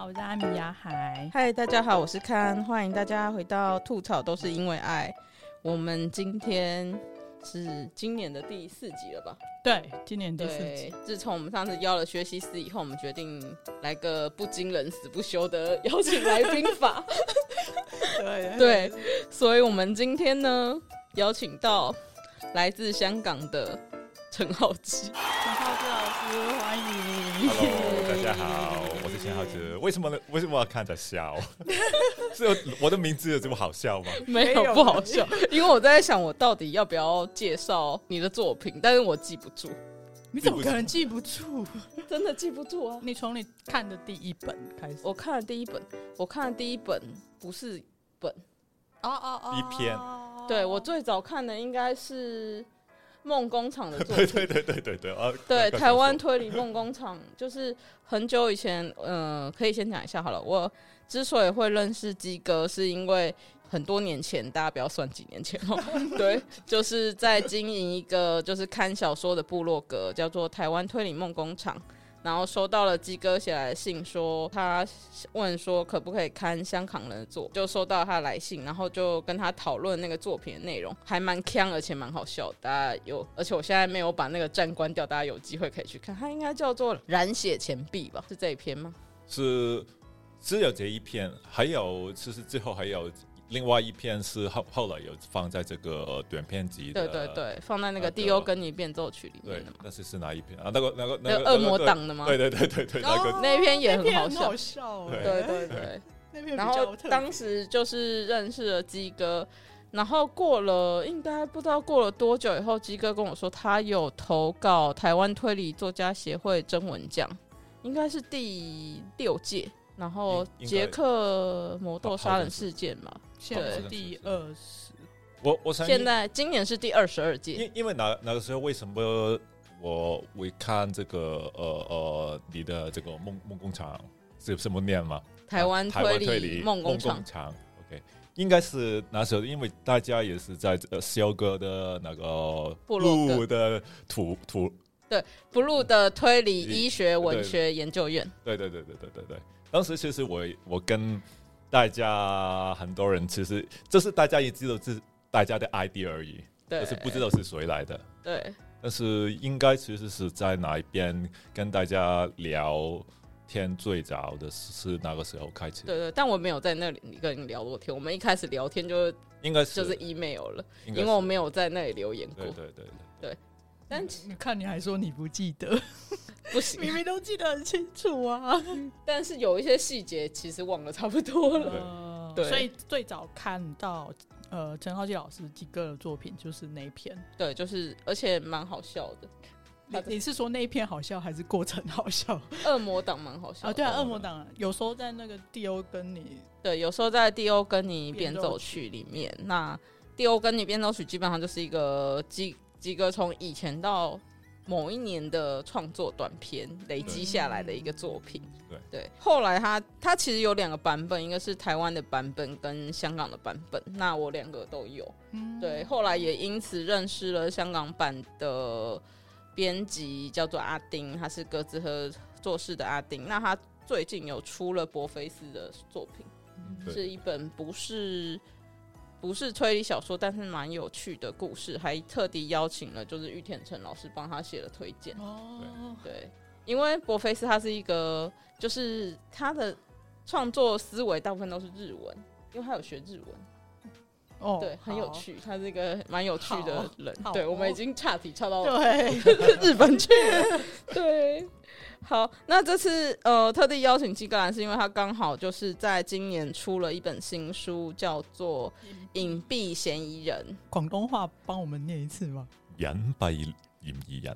我是阿米亚海。 嗨，大家好，我是康，欢迎大家回到吐槽都是因为爱。我们今天是今年的第4集了吧？ 对，今年第4集。 自从我们上次邀了薛西斯以后，我们决定来个不惊人死不休的邀请来宾法。对，所以我们今天呢，邀请到来自香港的陈浩之。 陈浩之老师，欢迎。 Hello， 大家好，我是陈浩之。为什么要看着笑？是我的名字有这么好笑吗？ 没有，不好笑，因为我在想我到底要不要介绍你的作品，但是我记不住。 你怎么可能记不住？ 真的记不住啊！ 你从你看的第一本开始。 我看的第一本不是本一篇。 对，我最早看的应该是梦工厂的作品。 对， 台湾推理梦工厂，就是很久以前，可以先讲一下好了。我之所以会认识鸡哥，是因为很多年前，大家不要算几年前哦，对，就是在经营一个就是看小说的部落格，叫做台湾推理梦工厂。然后收到了鸡哥写来的信，说他问说可不可以看香港人的作，就收到他的来信，然后就跟他讨论那个作品的内容，还蛮鏘，而且蛮好笑的。大家有，而且我现在没有把那个站关掉，大家有机会可以去看。它应该叫做《染血钱币》吧？是这一篇吗？ 是只有这一篇，还有其实之后还有另外一篇是后来有放在这个短篇集的， 对，放在那个《迪欧跟你变奏曲》里面的嘛。 那是哪一篇啊？那个恶魔党的吗？ 对， 那一篇也很好笑， 对。 那篇然后当时就是认识了鸡哥，然后过了应该不知道过了多久以后，鸡哥跟我说他有投稿台湾推理作家协会征文奖，应该是第6届。然后捷克魔斗杀人事件嘛， 现在是第20。 我想现在今年是第22届。 因为那个时候为什么我会看这个你的这个梦工厂是什么念吗？ 台湾推理梦工厂。 OK， 应该是那时候，因为大家也是在肖哥的那个部落格的对Blue 的推理医学文学研究院。 对。当时其实我跟大家很多人，其实这是大家也知道是大家的 idea 而已，但是不知道是谁来的。 对， 但是应该其实是在哪一边跟大家聊天最早的是那个时候开始。 对，但我没有在那里跟你聊过天。我们一开始聊天就应该是就是 email 了，因为我没有在那里留言过。对。但你看你还说你不记得， 不行， 明明都记得很清楚啊。 但是有一些细节其实忘了差不多了。对， 所以最早看到陈浩基老师鸡哥的作品就是那一篇。 对，就是而且蛮好笑的。 你是说那一篇好笑还是过程好笑？ 恶魔党蛮好笑的。 对啊，恶魔党有时候在那个迪欧跟你， 对，有时候在迪欧跟你变奏曲里面。那迪欧跟你变奏曲基本上就是一个鸡哥从以前到某一年的创作短篇累积下来的一个作品。对，后来他其实有2个版本，一个是台湾的版本跟香港的版本，那我2个都有。对，后来也因此认识了香港版的编辑，叫做阿丁，他是格子和做事的阿丁。那他最近有出了博菲斯的作品，是一本不是推理小说，但是蛮有趣的故事，还特地邀请了就是玉田成老师帮他写了推荐。对，因为博菲斯他是一个，就是他的创作思维大部分都是日文，因为他有学日文。对，很有趣，他是一个蛮有趣的人。对，我们已经岔题岔到日本去了。对。好，那这次特地邀请鸡哥来，是因为他刚好就是在今年出了一本新书，叫做《隐蔽嫌疑人》。 广东话帮我们念一次吗？ 隐蔽嫌疑人。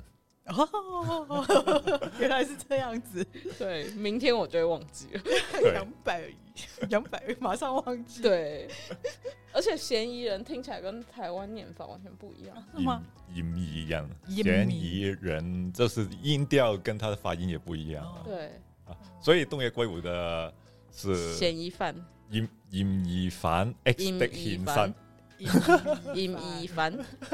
原来是这样子。 对，明天我就会忘记了。 200马上忘记。 对，而且嫌疑人听起来跟台湾念法完全不一样。 是吗？ 嫌疑人就是音调跟他的发音也不一样。 对。 所以东野圭吾的是嫌疑犯。 嫌疑犯 X 的嫌犯。 音一番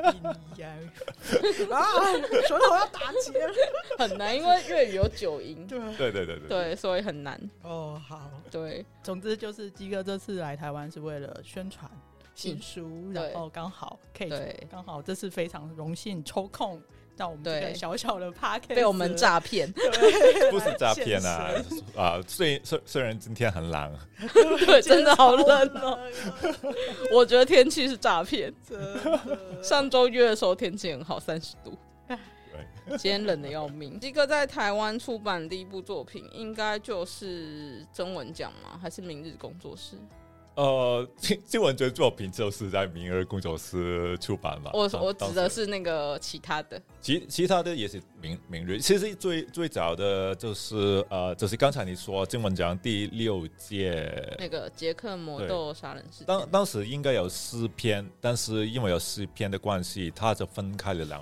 舌头要打结了， 很难，因为粤语有9音， 对， 所以很难。 哦，好， 对， 总之就是基哥这次来台湾是为了宣传新书，然后刚好可以，刚好这次非常荣幸抽空。到我们这个小小的 podcast 被我们诈骗， 不是诈骗虽然今天很冷， 对，真的好冷哦。我觉得天气是诈骗。上周约的时候天气很好，30度。今天冷的要命。基哥在台湾出版的第一部作品，应该就是征文奖吗？还是明日工作室？ 新闻觉得作品就是在明日工作室出版嘛。 我指的是那个其他的， 其他的也是明日。其实最早的就是刚才你说新闻奖第6届那个捷克魔斗杀人事件，当时应该有4篇，但是因为有4篇的关系，它就分开了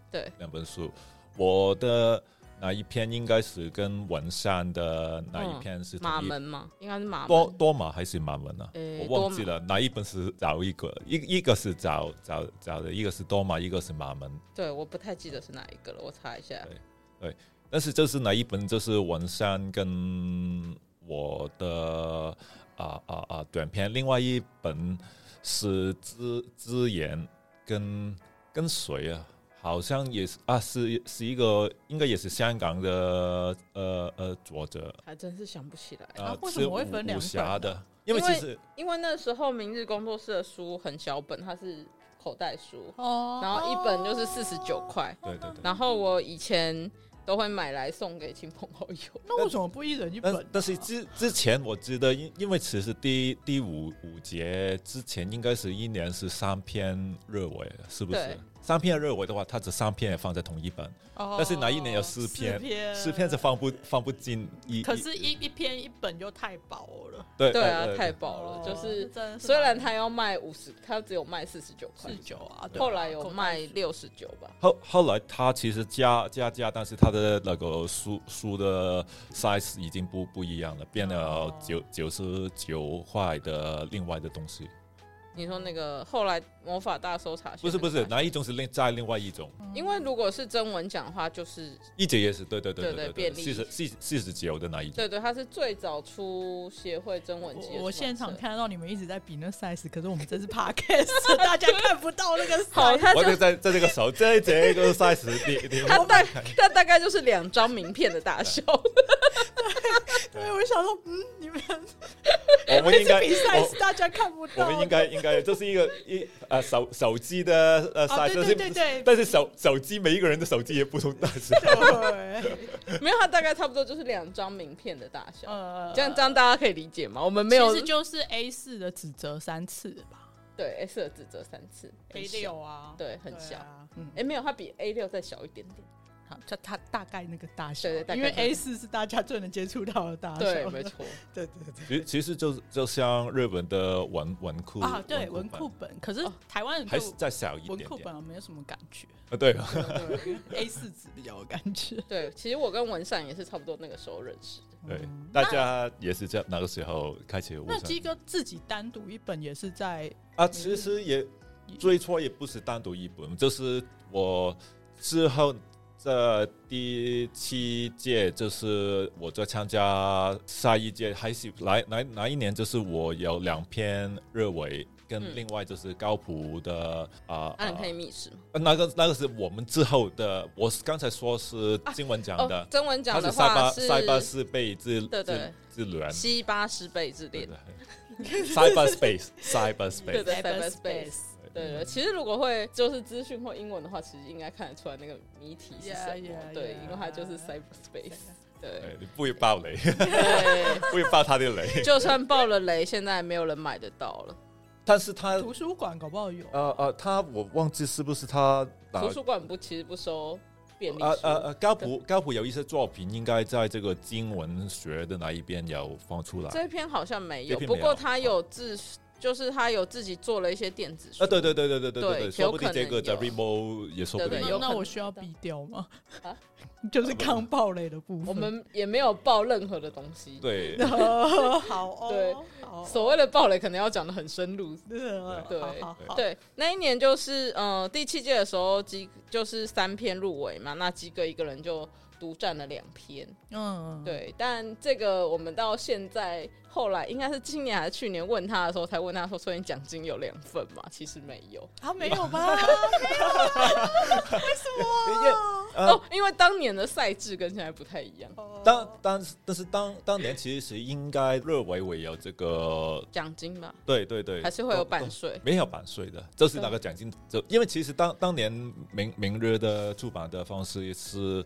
2本书。我的哪一篇应该是跟文山的哪一篇是马门吗？应该是马门多马还是马门啊？我忘记了哪一本是找一个，一个是找的，一个是多马，一个是马门。 对，我不太记得是哪一个了，我查一下。 对，但是就是哪一本就是文山跟我的短篇，另外一本是资言跟谁啊？好像也是一个，应该也是香港的作者， 还真是想不起来为什么会分2本的？因为那时候明日工作室的书很小本，它是口袋书，然后一本就是49块， 对， 然后我以前都会买来送给亲朋好友。 那为什么不一人一本？ 但是之前我记得，因为其实第五节之前应该是一年是3篇热尾，是不是？3篇热尾的话，它这3篇也放在同一本，但是哪一年有4篇，4篇是放不进可是一篇1本就太薄了。 对啊，太薄了。就是虽然它要卖50，它只有卖49块 ，49啊。 后来有卖69吧。 后来它其实加，但是它的那个书的 size 已经不一样了，变了99块的另外的东西。 你说那个后来魔法大搜查线不是哪一种是另外一种？ 因为如果是征文奖的话，就是一节也是对便利 49的那一种。 对，它是最早出协会征文季。 我现场看到你们一直在比那 size， 可是我们这是 podcast， 大家看不到那个 size。 我就在这个手这个 size， 它大概就是2张名片的大小。 对，我想说，你们我们应该比 size 大家看不到。 我们应该这是一个手机的size， 对， 但是手机每一个人的手机也不同大小。 没有，它大概差不多就是2张名片的大小。这样大家可以理解吗？我们没有， 其实就是 A4 的纸折3次吧。 对 ，A4 的纸折3次 ，A6 啊， 对，很小。没有，它比 A6 再小一点点。 它大概那个大小， 对， 因为 A4 是大家最能接触到的大小， 对，没错， 对。 其实就像日本的文库啊，对，文库本，可是台湾人还是再小一点， 文库本没有什么感觉对 ，A4 纸比较有感觉。 对，其实我跟文善也是差不多那个时候认识的。 对，大家也是在那个时候开启。 那基哥自己单独一本也是在其实也最初也不是单独一本，就是我之后。这第7届就是我在参加下一届，还是哪一年？就是我有2篇热尾，跟另外就是高普的你可以密室吗？ 那个是我们之后的。我刚才说是新闻奖的， 征文奖的话是塞巴斯贝之恋， 西巴斯贝之恋 ，cyberspace。 对，其实如果会就是资讯或英文的话，其实应该看得出来那个谜题是什么。对，因为它就是 cyberspace。对， 你不会爆雷，对，不会爆他的雷。 就算爆了雷，现在没有人买得到了。 但是他图书馆搞不好有。 我忘记是不是他图书馆其实不收便利书。 高普有一些作品应该在这个经文学的那一边有放出来。 这篇好像没有，不过他有就是他有自己做了一些电子书。 对，说不定这个在 Remo 也说不定。 那我需要避掉吗？ 就是刚爆雷的部分。 我们也没有爆任何的东西。 对， 好哦， 对，所谓的爆雷可能要讲得很深入。对，那一年就是第7届的时候，就是3篇入围嘛，那基哥一个人就独占了2篇。对，但这个我们到现在后来应该是今年还是去年问他的时候，才问他说，所以你奖金有2份嘛？其实没有。 没有吧？没有啊？为什么？ 因为当年的赛制跟现在不太一样。 但是当年其实应该入围会有这个奖金吧？ 对对对， 还是会有版税？ 没有版税的，这是那个奖金。因为其实当年明日的出版的方式是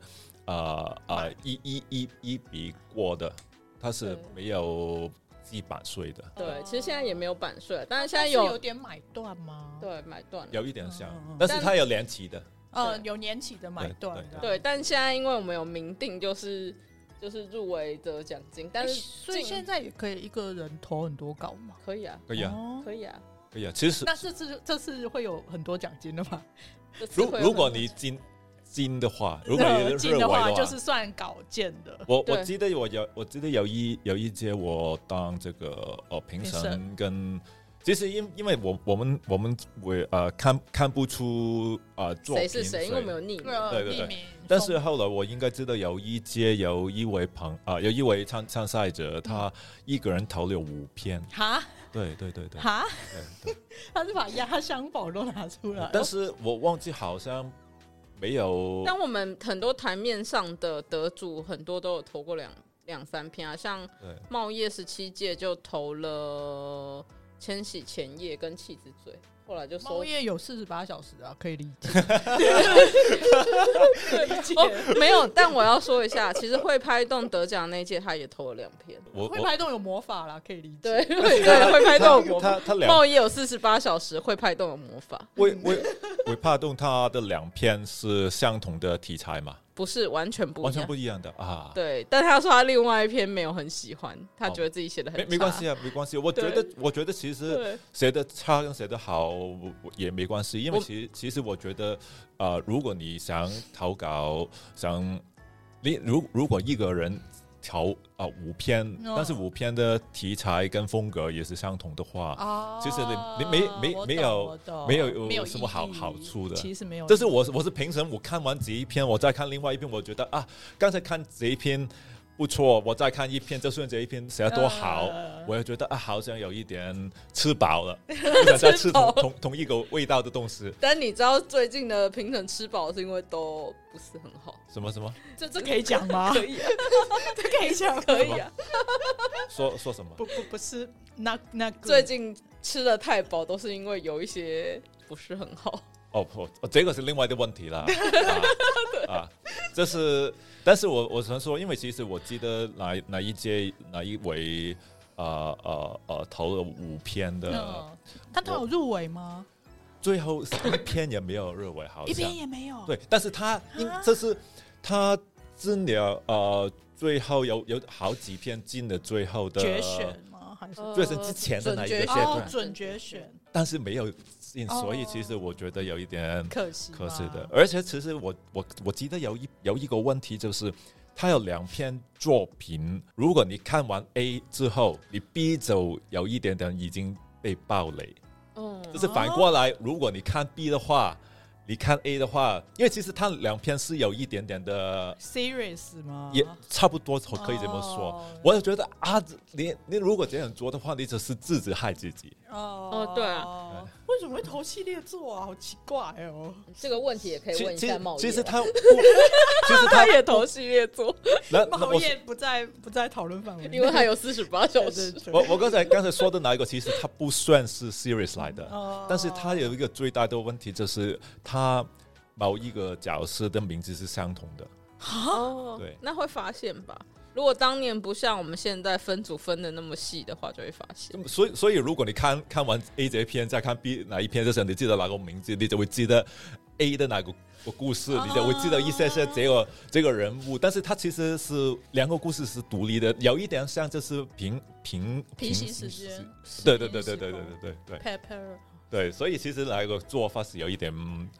一笔过的，它是没有计版税的。 对，其实现在也没有版税，但是现在有点买断吗？ 对，买断有一点像，但是它有年期的。 有年期的买断。 对，但现在因为我们有明定，就是入围的奖金，但是所以现在也可以一个人投很多稿吗？ 可以啊， 可以啊， 可以啊， 可以啊。其实， 但是这次会有很多奖金的吗？ 如果你金的话，如果你金的话，就是算稿件的。 我记得有一届我当这个评审跟。其实因为我们看不出作品谁是谁，因为我们有匿名， 对。但是后来我应该知道有一届有一位参赛者，他一个人投了5篇。 哈？ 对。 哈？他是把压箱宝都拿出来。 但是我忘记好像没有。 但我们很多台面上的得主很多都有投过两三篇啊，像茂业17届就投了。千禧前夜跟气质嘴，后来就收。 猫夜有48小时啊，可以理解。 没有，但我要说一下，其实会拍动得奖那届他也投了2篇。 会拍动有魔法啦，可以理解。 对，会拍动有魔法。猫夜有48小时，会拍动有魔法。 会拍动他的2篇是相同的题材吗？ 不是，完全不一样的啊。 对，但他说他另外一篇没有很喜欢，他觉得自己写的很差。 没关系啊，没关系。我觉得其实写的差跟写的好也没关系，因为其实我觉得如果你想投稿，如果一个人投5篇，但是5篇的题材跟风格也是相同的话，其实你没有什么好处的。 其实没有。 这是我是评审，我看完这一篇，我再看另外一篇，我觉得刚才看这一篇不错，我再看一篇，就算这一篇写得多好，我也觉得好像有一点吃饱了，不想再吃同一个味道的东西。 但你知道最近的评审吃饱是因为都不是很好。 什么？ 这可以讲吗？ 可以啊， 这可以讲， 可以啊。 说什么？ 不是那最近吃的太饱，都是因为有一些不是很好。 这个是另外的问题啦。这是，但是我想说，因为其实我记得哪一届哪一位投了5篇的， 他有入围吗？ 最后1篇也没有入围，好像 1篇也没有。 对，但是这是他真的最后有好几篇进了最后的决选吗？还是决选之前的那一个阶段？ 准决选， 但是没有进，所以其实我觉得有一点可惜的。而且其实我记得有一个问题就是，他有2篇作品，如果你看完 A 之后，你 B 就有一点点已经被爆雷。就是反过来，如果你看 B 的话，你看 A 的话，因为其实它2篇是有一点点的 serious 吗？ 也差不多可以这么说。我就觉得你如果这样做的话，你只是自己害自己。 对啊。 为什么会投系列作啊？好奇怪哦！ 这个问题也可以问一下茂业。 其实他也投系列作， 茂业不在讨论范围， 因为他有48小时。 我刚才说的那一个，其实它不算是 series 来的，但是它有一个最大的问题，就是它某一个角色的名字是相同的。对， 那会发现吧？如果当年不像我们现在分组分的那么细的话，就会发现。 所以如果你看完 A 这一篇，再看 B 哪一篇的时候，你记得哪个名字，你就会记得 A 的哪个故事，你就会记得一些这个人物。但是它其实是2个故事是独立的，有一点像就是平行时间。 对。 Pepper。 对，所以其实那个做法是有一点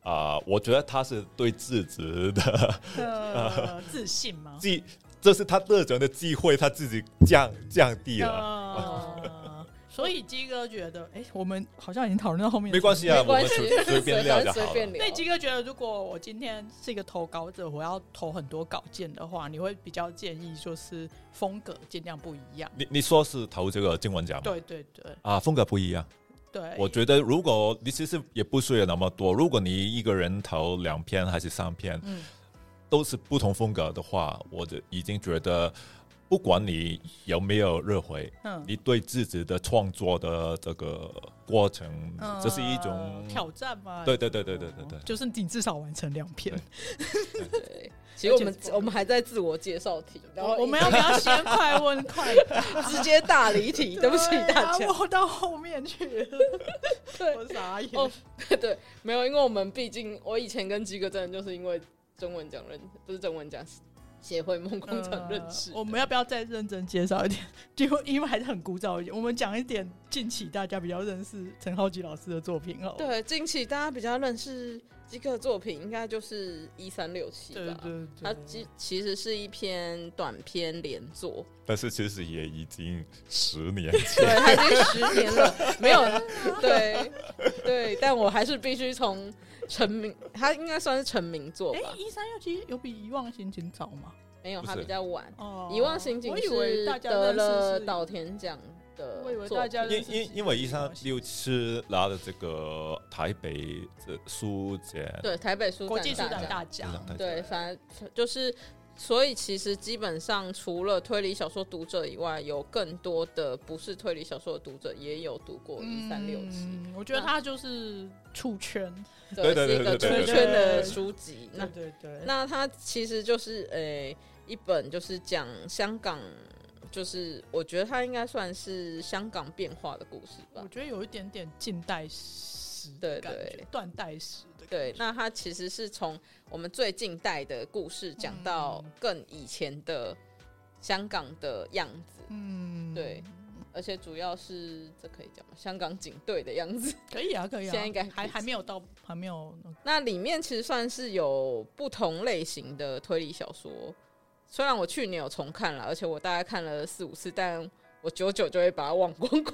我觉得他是对自己的自信吗？ 这是他个人的机会，他自己降低了。 所以鸡哥觉得，我们好像已经讨论到后面， 没关系啊，我们随便聊就好了。 那鸡哥觉得，如果我今天是一个投稿者，我要投很多稿件的话，你会比较建议就是风格尽量不一样。 你说是投这个金文奖吗？ 对对对。 风格不一样。 对， 我觉得如果你其实也不需要那么多，如果你一个人投2篇还是3篇，都是不同风格的话，我就已经觉得。不管你有没有热回，你对自己的创作的这个过程，这是一种挑战嘛？ 对， 就是你至少完成2篇。 对，其实我们还在自我介绍题，然后我们要不要先快问快答， 直接大离题？对不起大家， 我到后面去了， 对， 我傻眼。 对，没有，因为我们毕竟我以前跟鸡哥真的就是因为中文奖不是中文奖。协会梦工厂认识， 我们要不要再认真介绍一点？就因为还是很古早一点，我们讲一点近期大家比较认识陈浩基老师的作品。 对，近期大家比较认识这个作品，应该就是1367吧？对，它其实是一篇短篇连作， 但是其实也已经10年前， 对，它已经10年了，没有，对，但我还是必须从。成名，他应该算是成名作吧。 1367有比遗忘刑警早吗？ 没有，他比较晚。遗忘刑警是得了岛田奖的作品。 因为1367拿了这个台北书展， 对，台北书展国际书展大奖， 对，反正就是。所以其实基本上除了推理小说读者以外，有更多的不是推理小说的读者也有读过1367。 我觉得它就是出圈， 对，是一个出圈的书籍。 对。 那它其实就是一本就是讲香港，就是我觉得它应该算是香港变化的故事吧。 我觉得有一点点近代史的感觉，断代史的感觉。 对，那它其实是从我们最近代的故事讲到更以前的香港的样子。对，而且主要是这可以讲吗？香港警队的样子。 可以啊，可以啊。 现在应该还没有到，还没有。 那里面其实算是有不同类型的推理小说。虽然我去年有重看了，而且我大概看了4-5次，但我久久就会把它忘光光。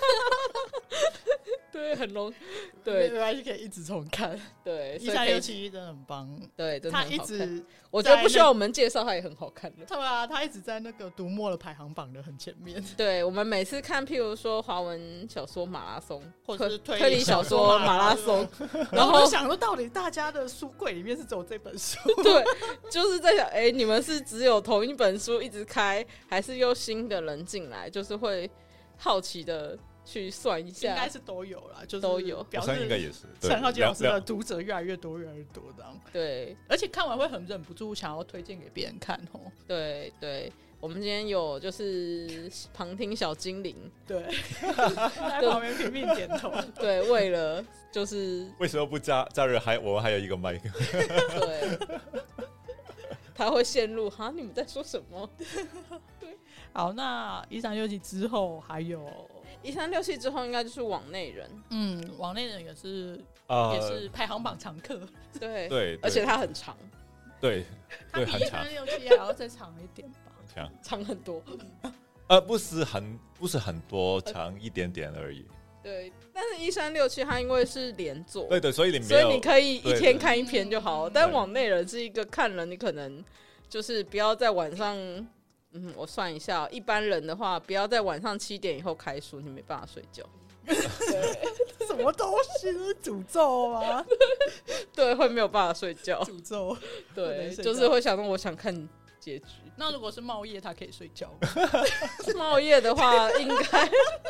对，很容易，对， 没关系，可以一直重看。 对 ，1367真的很棒。 对，真的很好看。 他一直， 我觉得不需要我们介绍，他也很好看的。 对啊，他一直在那个读墨的排行榜的很前面。 对，我们每次看，譬如说华文小说马拉松， 或者是推理小说马拉松， 然后我就想说，到底大家的书柜里面是只有这本书？ 对，就是在想，你们是只有同一本书一直开，还是又新的人进来？就是会好奇的。去算一下， 应该是都有啦，就是都有， 表示应该也是陈浩基老师的读者越来越多，越来越多这样。 对， 而且看完会很忍不住想要推荐给别人看哦。 对对，我们今天有就是旁听小精灵， 对，在旁边拼命点头。 对，为了就是为什么不假日我们还有一个麦克？ 对，他会陷入哈，你们在说什么？ 对，好，那1367之后还有。 1367之后应该就是网内人， 网内人也是排行榜常客， 对，而且它很长， 对， 它比1367还要再长一点吧， 长很多， 不是很多，长一点点而已。 对，但是1367它因为是连作， 对，所以你可以一天看一篇就好，但网内人是一个看了你可能就是不要在晚上。我算一下，一般人的话，不要在晚上7点以后开书，你没办法睡觉。 什么东西？是诅咒吗？ 对，会没有办法睡觉。 诅咒。 对，就是会想到我想看结局。 那如果是茂业，他可以睡觉。 茂业的话，应该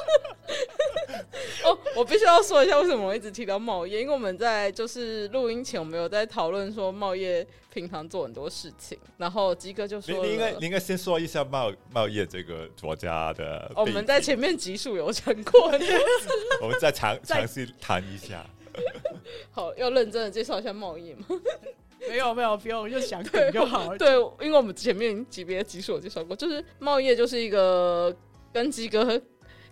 我必须要说一下，为什么我一直提到茂业，因为我们在就是录音前，我们有在讨论说茂业平常做很多事情，然后鸡哥就说你应该先说一下茂业这个作家的。 我们在前面集数有讲过， 我们再尝试谈一下。 好，要认真的介绍一下茂业吗？ 没有，不用，就想梗就好了。 对，因为我们前面级别的集数有介绍过，就是茂业就是一个跟鸡哥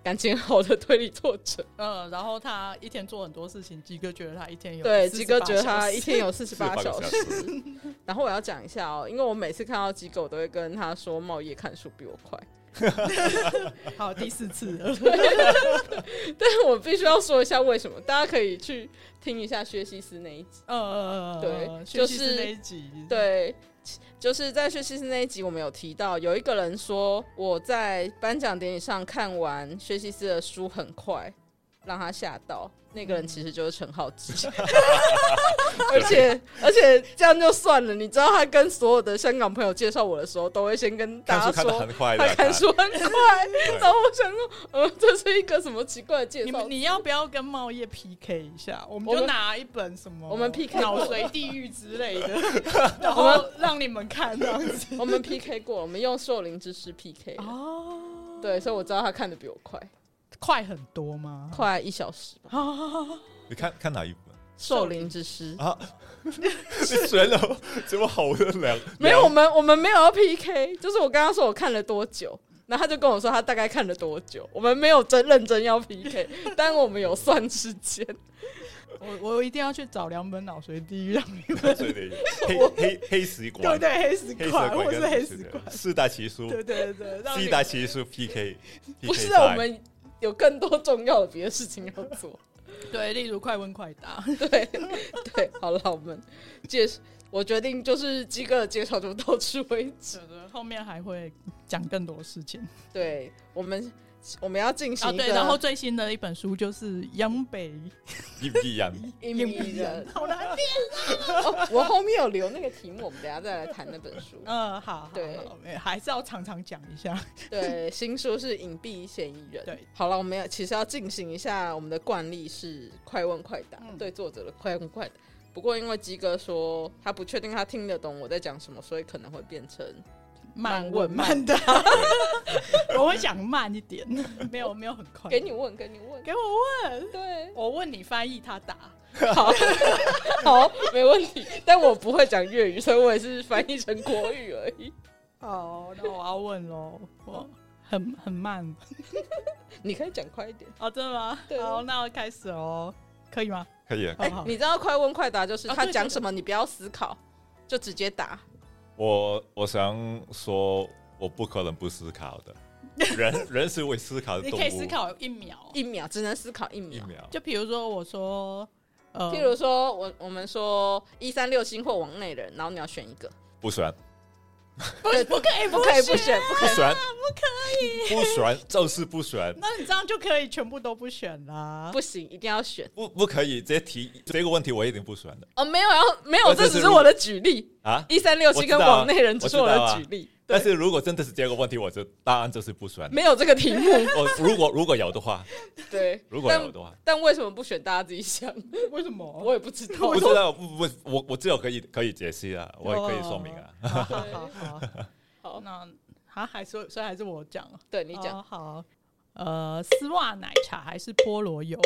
感情好的推理作者。 然后他一天做很多事情，鸡哥觉得他一天有对，鸡哥觉得他一天有48小时。然后我要讲一下因为我每次看到鸡哥，我都会跟他说茂业看书比我快。 好，第4次了。 但是我必须要说一下为什么，大家可以去听一下薛西斯那一集。对，就是那一集。 对，就是在薛西斯那一集，我们有提到有一个人说我在颁奖典礼上看完薛西斯的书很快，让他吓到。那个人其实就是陈浩基。而且这样就算了，你知道他跟所有的香港朋友介绍我的时候，都会先跟大家说他看书很快。然后我想说，这是一个什么奇怪的介绍？ 你要不要跟茂业 PK 一下？我们就拿一本什么， 我们 PK 脑髓地狱之类的，然后让你们看这样子。 我们 PK 过，我们用兽灵之诗 PK。对，所以我知道他看的比我快。 快很多吗？ 快1小时吧。 你看哪一本？ 兽灵之诗啊！你选了这么好的没有，我们没有要 PK， 就是我刚刚说我看了多久，然后他就跟我说他大概看了多久，我们没有认真要 PK， 但我们有算时间。 我一定要去找2本脑髓地狱让你们黑石馆， 对黑石馆或是黑石馆 4大奇书， 对 7大奇书 PK。 不是我们有更多重要的别的事情要做。 对，例如快问快答。 对，好了，我决定就是鸡哥的介绍就到此为止。 后面还会讲更多事情。 对，我们要进行一个对，然后最新的一本书就是央北一人， 好难念我后面有留那个题目，我们等一下再来谈那本书。 好， 对， 还是要常常讲一下。 对，新书是隐蔽嫌疑人。 对， 好了，我们其实要进行一下我们的惯例是快问快答，对作者的快问快答。不过因为鸡哥说他不确定他听得懂我在讲什么，所以可能会变成慢问慢答。我会讲慢一点，没有很快。 给你问， 给我问。 对， 我问你翻译，他答。 好，没问题。但我不会讲粤语，所以我也是翻译成国语而已。 好，那我要问咯。我很慢。 你可以讲快一点。 真的吗？好，那我开始咯。可以吗？ 可以。 你知道快问快答就是他讲什么你不要思考，就直接答。 我想说，我不可能不思考的。人是会思考的动物。 你可以思考1秒， 只能思考1秒。 就比如说我说， 譬如说我们说136星或往内人，然后你要选一个， 不选。 不可以不选， 不选就是不选。 那你这样就可以全部都不选啦？ 不行，一定要选。 不可以，这个问题我一定不选的。 没有，这只是我的举例啊。 136跟往内人只是我的举例。 但是如果真的是这个问题，我就答案就是不选。 没有这个题目。 如果有的话， 对， 如果有的话， 但为什么不选？大家自己想。 为什么？ 我也不知道。 不知道，我只有可以解析啊，我也可以说明啊。 好，那所以还是我讲。 对，你讲。 好，丝袜奶茶还是菠萝油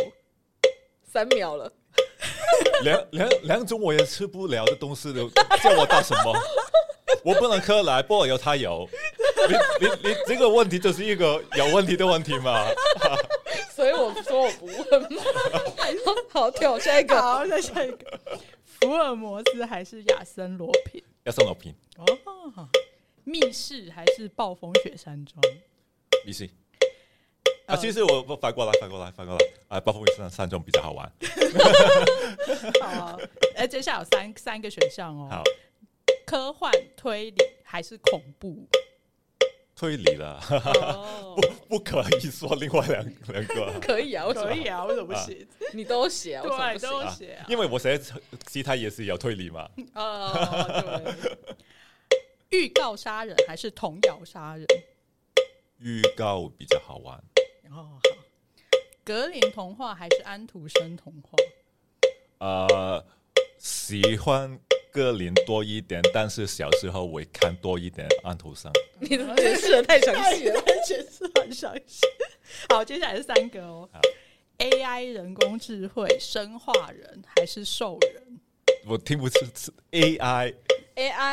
？3秒了。 两种我也吃不了的东西，叫我答什么？我不能喝来菠萝油它有，你这个问题就是一个有问题的问题嘛。 所以我说我不问嘛。好，跳下一个。 好，再下一个。福尔摩斯还是亚森罗平？ 亚森罗平。 密室还是暴风雪山庄？ 密室。其实我反过来暴风雪山庄比较好玩。 好，接下来有三个选项哦。 好。 科幻、推理还是恐怖？ 推理啦。不可以说另外两个。 可以啊， 可以啊，为什么不行？ 你都写， 对，都写。 因为我写其他也是有推理嘛。 对。预告杀人还是童谣杀人？ 预告比较好玩。 好。格林童话还是安徒生童话？ 喜欢格林多一点，但是小时候我看多一点安徒生。 你解释的太详细了， 解释很详细。好，接下来是3个哦。AI 人工智慧，生化人还是兽人？ 我听不出 AI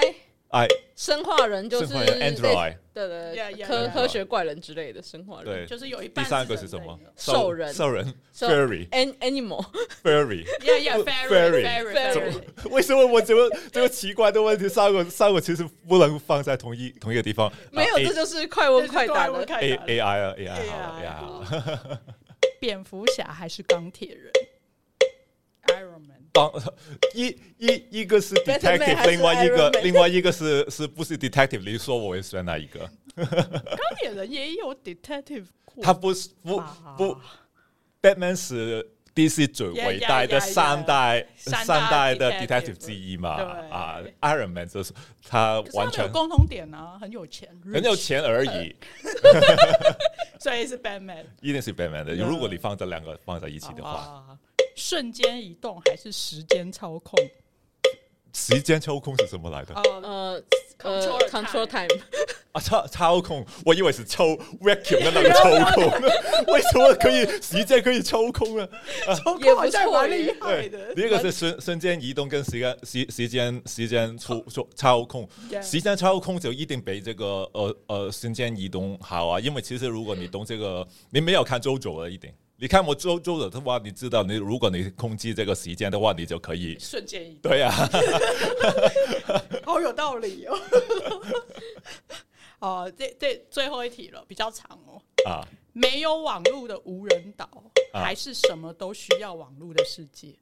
生化人就是 Android， 对，科学怪人之类的生化人， 对， 就是有一半。 第三个是什么？ 兽人 ，fairy animal fairy， fairy。 为什么我这个奇怪的问题，三个其实不能放在同一个地方？ 没有，这就是快问快答的 AI 好。 蝙蝠侠还是钢铁人 ？Iron Man。 一个是 detective， 另外一个是不是 detective？ 你说我会选哪一个？ 钢铁人也有 detective， 他不 Batman 是 DC 最伟大的三代的 detective 之一嘛？Iron Man 就是他完全有共同点啊，很有钱而已。 所以是 Batman， 一定是 Batman 的。如果你放这两个放在一起的话， 瞬间移动还是时间操控？ 时间操控是什么来的 ？Control time 操控，我以为是抽 vacuum 的那个操控。为什么时间可以操控呢？ 操控好像蛮厉害的。 第一个是瞬间移动跟时间操控，时间操控就一定比这个瞬间移动好啊，因为其实如果你懂这个，你没有看周周了一定。你看我周的话，你知道如果你控制这个时间的话，你就可以瞬间移动。 对啊， 好有道理哦。这最后一题了，比较长哦。没有网络的无人岛，还是什么都需要网络的世界？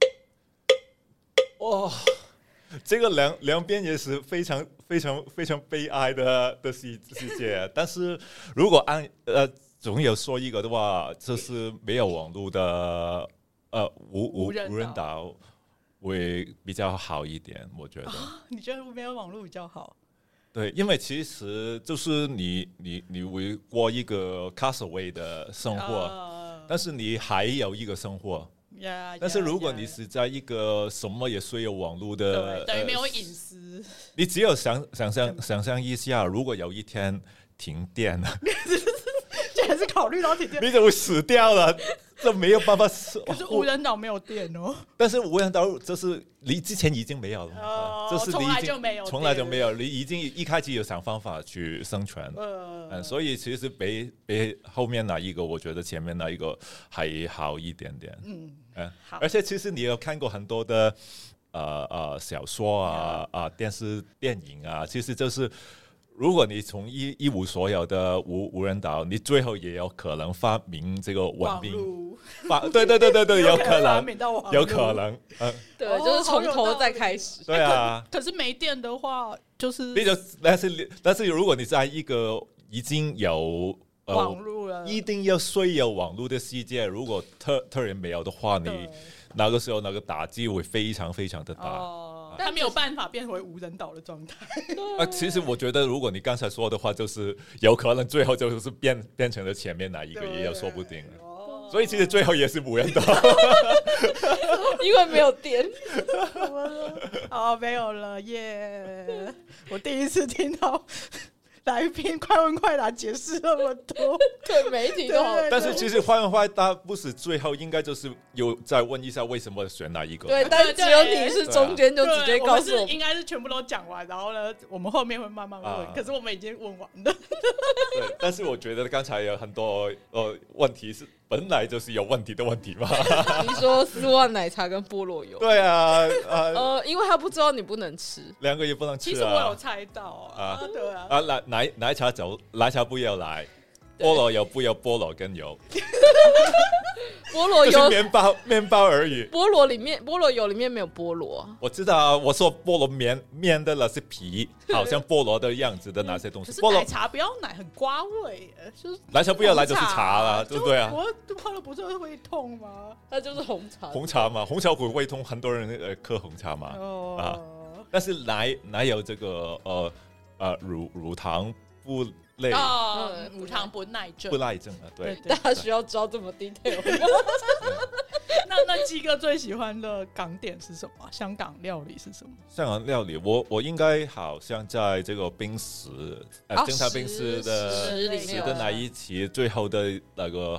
这个两边也是非常非常非常悲哀的世界。但是如果总有说一个的话，就是没有网络的无人岛会比较好一点，我觉得。 你觉得没有网络比较好？ 对，因为其实就是你会过一个 castaway 的生活，但是你还有一个生活。但是如果你是在一个什么也需要网络的， 等于没有隐私。 你只有想象一下，如果有一天停电了。 还是考虑到停电， 你就会死掉了，这没有办法。 可是无人岛没有电哦。 但是无人岛就是你之前已经没有了，就是从来就没有， 你已经一开始有想方法去生存。所以其实比后面那一个，我觉得前面那一个还好一点点。而且其实你有看过很多的小说电视电影啊，其实就是。如果你从一无所有的无人岛，你最后也有可能发明这个文明。对，有可能， 对，就是从头再开始。 对啊， 可是没电的话，就是但是如果你在一个已经有网络了， 一定要需要网络的世界，如果突然没有的话，你那个时候那个打击会非常非常的大。 他没有办法变回无人岛的状态。 其实我觉得，如果你刚才说的话，就是有可能最后就是变成了前面那一个，也有说不定。所以其实最后也是无人岛， 因为没有电。 没有了耶！我第一次听到来宾快问快答解释那么多， 对媒体都好。 但是其实快问快答不是最后，应该就是有再问一下为什么选哪一个。 对，但是只有你是中间就直接告诉我， 应该是全部都讲完，然后呢，我们后面会慢慢问。可是我们已经问完了。 对，但是我觉得刚才有很多问题是本来就是有问题的问题嘛。 你说丝袜奶茶跟菠萝油？ 对啊， 因为他不知道你不能吃， 两个也不能吃。 其实我有猜到对啊。 奶茶不要来，菠萝油不要菠萝跟油。 菠萝油就是面包而已。 菠萝油里面没有菠萝。 我知道啊，我说菠萝面的那是皮，好像菠萝的样子的那些东西。 可是奶茶不要奶，很刮胃，就是奶茶不要来就是茶了，对不对啊？ 我喝了不是会痛吗？ 那就是红茶。 红茶嘛，红茶会胃痛，很多人喝红茶嘛。但是奶有这个乳糖不类乳糖不耐症对， 大家需要知道这么 detail 吗？ 那鸡哥最喜欢的港点是什么？香港料理是什么？ 香港料理，我应该好像在这个冰石，正常冰石的石的那一期最后的那个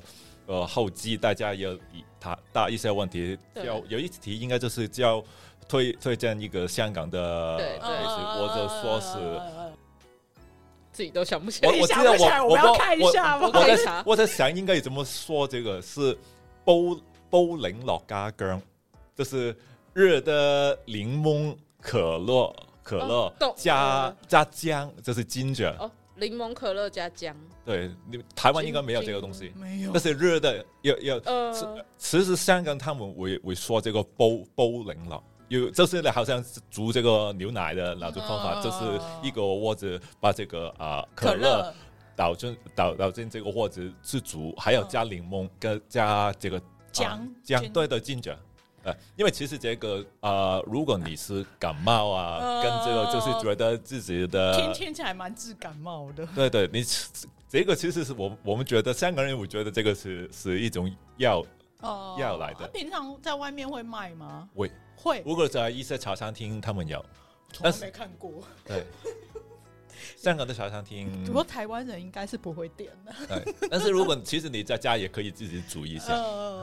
后记大家有大一些问题，有一题应该就是叫推荐一个香港的美食，或者说是自己都想不起来。 我记得我要看一下吗？ 我在想应该怎么说，这个是煲柠樂加薑，就是热的柠檬可乐加姜，就是 ginger。 柠檬可乐加姜， 对，台湾应该没有这个东西， 没有。 但是热的其实香港他们会说这个煲柠樂，就是好像煮这个牛奶的那种方法，就是一个锅子把这个可乐倒进这个锅子去煮，还要加柠檬跟加这个姜，对的 ginger。因为其实这个如果你是感冒跟这个就是觉得自己的听起来蛮治感冒的， 对，你这个其实是我们觉得香港人会觉得这个是一种药来的。 平常在外面会卖吗？ 会，如果在一些茶餐厅他们有， 从来没看过。 对，香港的茶餐厅， 不过台湾人应该是不会点的。 对，但是如果其实你在家也可以自己煮一下。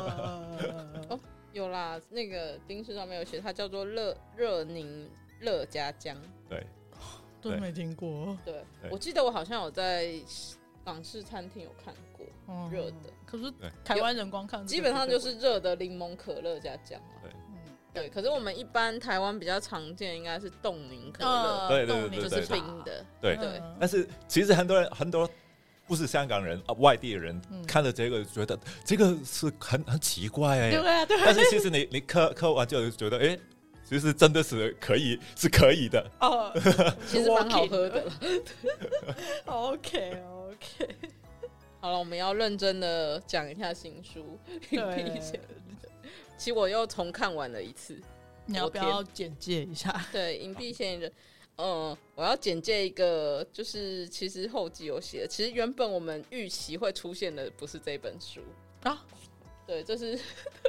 有啦，那个冰室上面有写，它叫做热柠乐加姜。 对， 都没听过。 对，我记得我好像有在港式餐厅有看过热的， 可是台湾人光看基本上就是热的柠檬可乐加姜。对，可是我们一般台湾比较常见应该是冻柠可乐， 对， 就是冰的。对， 但是其实很多。不是香港人外地人看了这个觉得这个是很奇怪对啊。 但是其实你喝完就觉得其实真的是可以的其实蛮好喝的。 OK 好了，我们要认真的讲一下新书隐蔽嫌疑人。其实我又重看完了一次， 你要不要简介一下？ 对，隐蔽嫌疑人。我要简介一个，就是其实后记有写的，其实原本我们预期会出现的不是这本书对，就是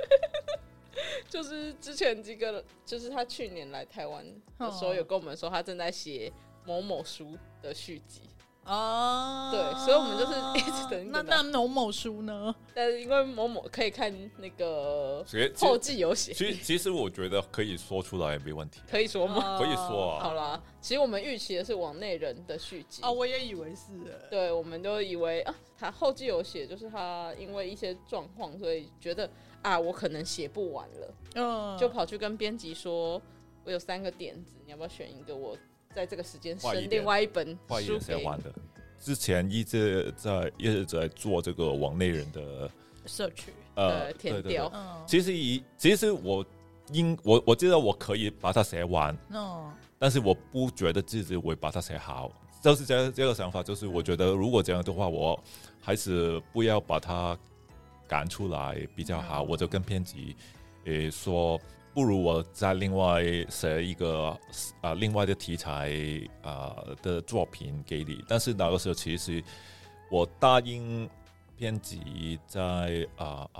就是之前这个，就是他去年来台湾的时候有跟我们说，他正在写某某书的续集。对，所以我们就是一直等。 那某书呢？ 但是因为某可以看那个后记有写， 其实我觉得可以说出来没问题。 可以说吗？ 可以说好啦，其实我们预期的是往内人的续集我也以为是。 对，我们都以为他后记有写，就是他因为一些状况，所以觉得我可能写不完了，就跑去跟编辑说，我有3个点子，你要不要选一个？我在这个时间生另外一本书给你。 之前一直在做这个往内人的社区填调。 其实我觉得我可以把它写完，但是我不觉得自己会把它写好。就是这个想法，就是我觉得如果这样的话，我还是不要把它赶出来比较好。我就跟编辑说，不如我再另外写一个另外的题材的作品给你。但是那个时候其实我答应编辑在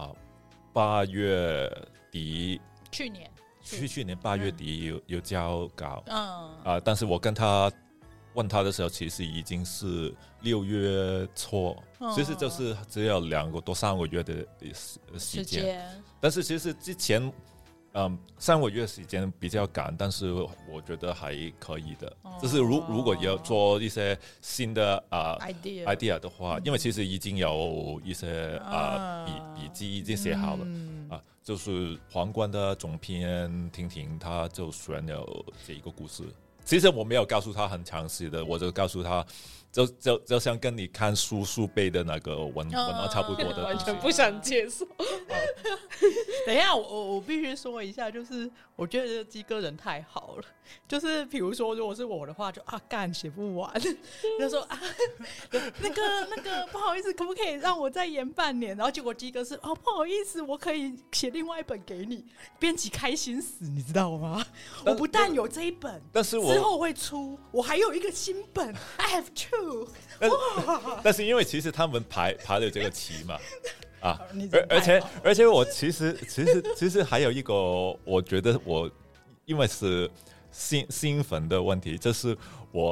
8月底，去年8月底有交稿，但是我跟他问他的时候，其实已经是6月初，其实就是只有2个多3个月的时间。但是其实之前3个月时间比较赶，但是我觉得还可以的。就是如果要做一些新的idea 的话，因为其实已经有一些笔记已经写好了就是皇冠的总编婷婷，他就选了这一个故事。其实我没有告诉他很详细的，我就告诉他就像跟你看书背的那个文案差不多的， 完全不想接受。 等一下，我必须说一下，就是我觉得鸡哥人太好了。就是比如说，如果是我的话，就干写不完，就说那个不好意思，可不可以让我再延半年？然后结果鸡哥是不好意思，我可以写另外一本给你。编辑开心死，你知道吗？我不但有这一本， 但是我之后会出，我还有一个新本 ，I have two。 但是因为其实他们排了这个期嘛。而且我其实还有一个，我觉得我因为是新粉的问题，就是我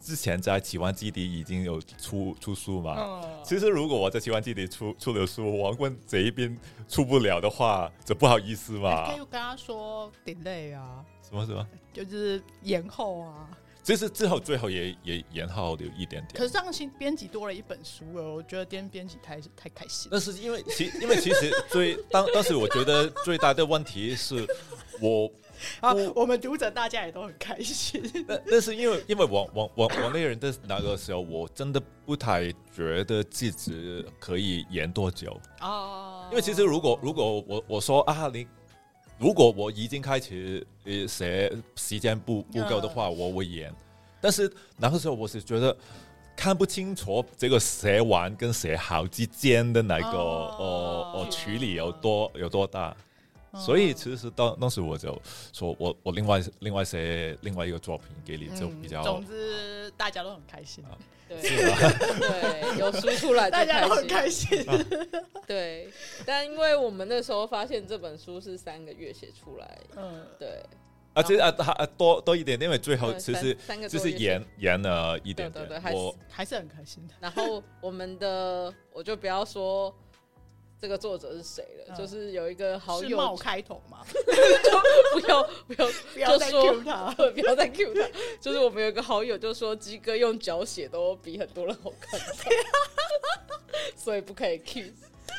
之前在奇幻基地已经有出书嘛。其实如果我在奇幻基地出了书，王冠这一边出不了的话，这不好意思嘛。 可以跟他说 delay 啊， 什么？ 就是延后啊。 其实最后也延后了一点点。 可是这样新编辑多了一本书了，我觉得编辑太开心。 但是因为其实当时我觉得最大的问题是我们读者大家也都很开心。 但是因为我那人的那个时候，我真的不太觉得自己可以演多久因为其实如果我说如果我已经开始写时间不够的话，我会演。但是那个时候我是觉得看不清楚这个写完跟写好之间的那个距离有多大。所以其实当时我就说我另外写另外一个作品给你，就比较总之大家都很开心。 对，对，有书出来， 大家都很开心。 对，但因为我们那时候发现这本书是3个月写出来，对。 其实多一点，因为最后其实就是演了一点点， 对， 我还是很开心的。 然后我就不要说这个作者是谁了，就是有一个好友， 是冒开头嘛， 就不要再 cue 他， 不要再 cue 他。就是我们有一个好友就说，鸡哥用脚写都比很多人好看，所以不可以 cue。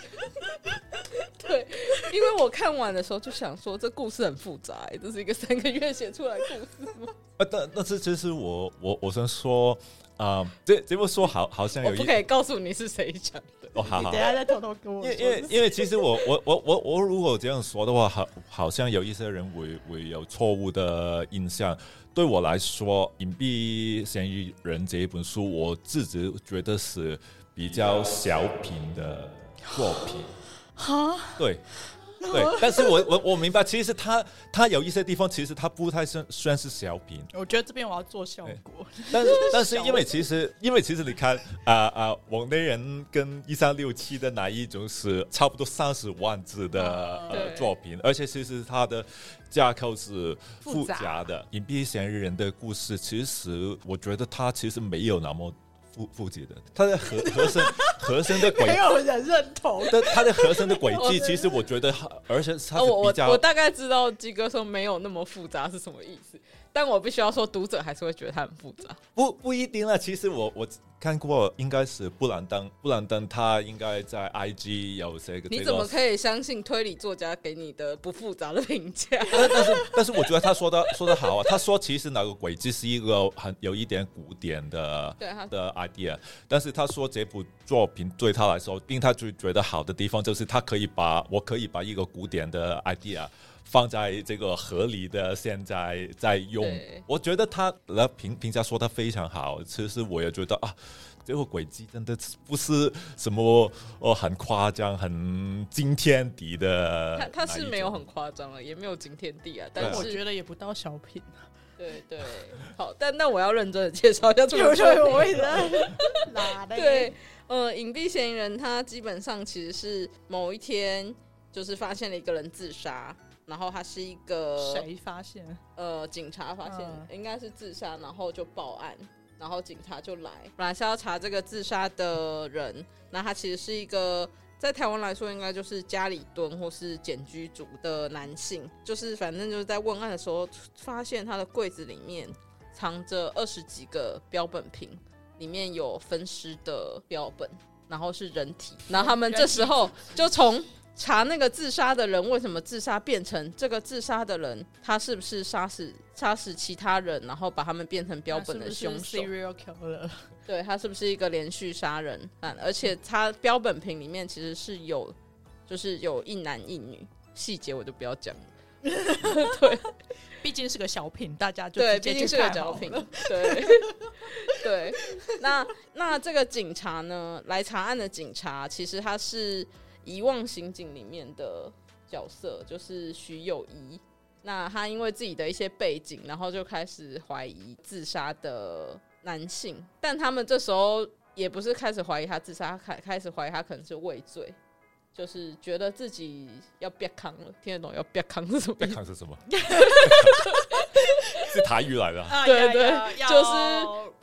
对，因为我看完的时候就想说，这故事很复杂，这是一个3个月写出来的故事吗？ 但是其实我想说这么说好像有我不可以告诉你是谁讲的。 好， 你等一下再偷偷跟我说。 因为其实我如果这样说的话，好像有一些人会有错误的印象。对我来说，《隐蔽嫌疑人》这一本书，我自己觉得是比较小品的作品。对，但是我明白，其实他有一些地方，其实他不太算是小品。 我觉得这边我要做效果， 但是因为其实你看往内人跟1367的那一种是差不多30万字的作品，而且其实它的架构是复杂的。隐蔽嫌疑人的故事，其实我觉得它其实没有那么复杂的，它的和声的轨迹， 没有人认同。 它的和声的轨迹，其实我觉得，而且它是比较， 我大概知道鸡哥说没有那么复杂是什么意思，但我必须要说，读者还是会觉得它很复杂。 不一定啦，其实我看过，应该是布兰登，他应该在 IG 有这个。 你怎么可以相信推理作家给你的不复杂的评价？ 但是我觉得他说的好啊。他说其实那个轨迹是一个有一点古典的idea， 但是他说这部作品对他来说，并他就觉得好的地方就是我可以把一个古典的 idea放在这个合理的现在在用。我觉得他的评价说他非常好。其实我也觉得这个轨迹真的不是什么很夸张、很惊天地的。 他是没有很夸张了，也没有惊天地啊。但是我觉得也不到小品对，好，但我要认真的介绍一下这个作品。 我也在哪的？ 对，隐蔽嫌疑人他基本上其实是某一天就是发现了一个人自杀。然后他是一个谁发现？ 警察发现应该是自杀，然后就报案，然后警察就来，本来是要查这个自杀的人。那他其实是一个在台湾来说，应该就是家里蹲或是简居族的男性，就是反正就是在问案的时候，发现他的柜子里面藏着20几个标本瓶，里面有分尸的标本，然后是人体。然后他们这时候就从查那个自杀的人为什么自杀，变成这个自杀的人他是不是杀死其他人，然后把他们变成标本的凶手。 Serial killer。 对，他是不是一个连续杀人犯？而且他标本瓶里面其实是就是有一男一女，细节我就不要讲了。对， 毕竟是个小品，大家就对， 直接毕竟是个小品。对，那这个警察呢，来查案的警察，其实他是遗忘刑警里面的角色，就是徐友仪。那他因为自己的一些背景，然后就开始怀疑自杀的男性，但他们这时候也不是开始怀疑他自杀，开始怀疑他可能是畏罪，就是觉得自己要憋康了。听得懂要憋康是什么意思？ 憋康是什么？是台语来的。 对， 就是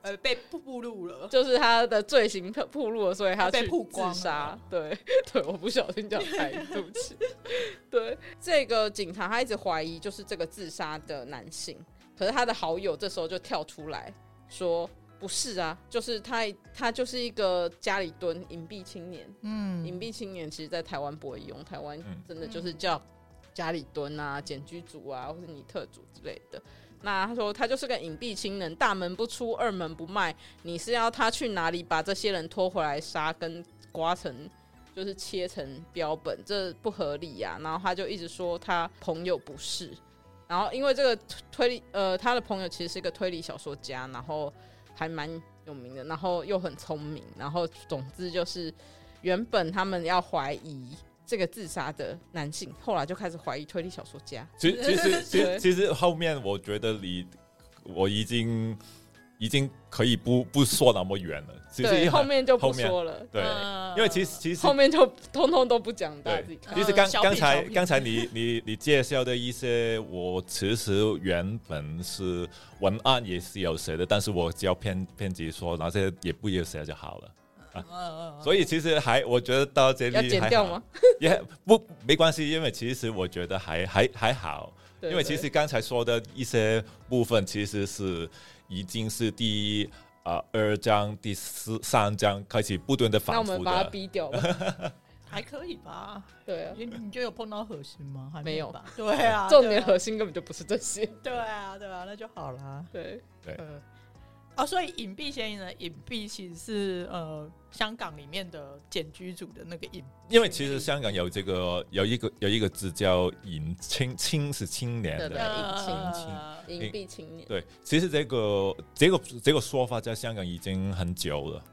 被暴露了， 就是他的罪行暴露了，所以他去被曝光自杀了。 对对，我不小心讲太对不起。对，这个警察他一直怀疑就是这个自杀的男性，可是他的好友这时候就跳出来说不是啊，就是他就是一个家里蹲隐蔽青年。隐蔽青年其实在台湾不会用，台湾真的就是叫家里蹲啊、简居族啊，或是尼特族之类的。那他说他就是个隐蔽青年，大门不出二门不迈，你是要他去哪里把这些人拖回来杀跟刮成就是切成标本，这不合理啊。然后他就一直说他朋友不是，然后因为这个推理他的朋友其实是一个推理小说家，然后还蛮有名的，然后又很聪明，然后总之就是原本他们要怀疑这个自杀的男性，后来就开始怀疑推理小说家。 其实后面我觉得我已经可以不说那么远了。 对，后面就不说了。 对，因为其实后面就通通都不讲，大家自己看。 其实刚才你介绍的一些，我其实原本是文案也是有写的，但是我只要编辑说那些也不要写就好了。所以其实我觉得到这里要剪掉吗？ 也没关系，因为其实我觉得还好， 对对， 因为其实刚才说的一些部分其实是已经是第2章、第3章开始不断的反复的。 那我们把它逼掉吧。 还可以吧？ 对啊， 你就有碰到核心吗？还没有吧？对啊， 重点核心根本就不是这些。 对啊，那就好啦。 对。 所以隐蔽嫌疑人，隐蔽其实是香港里面的简居组的那个隐， 因为其实香港有一个字叫隐青是青年的， 隐蔽青年。 对，其实这个说法在香港已经很久了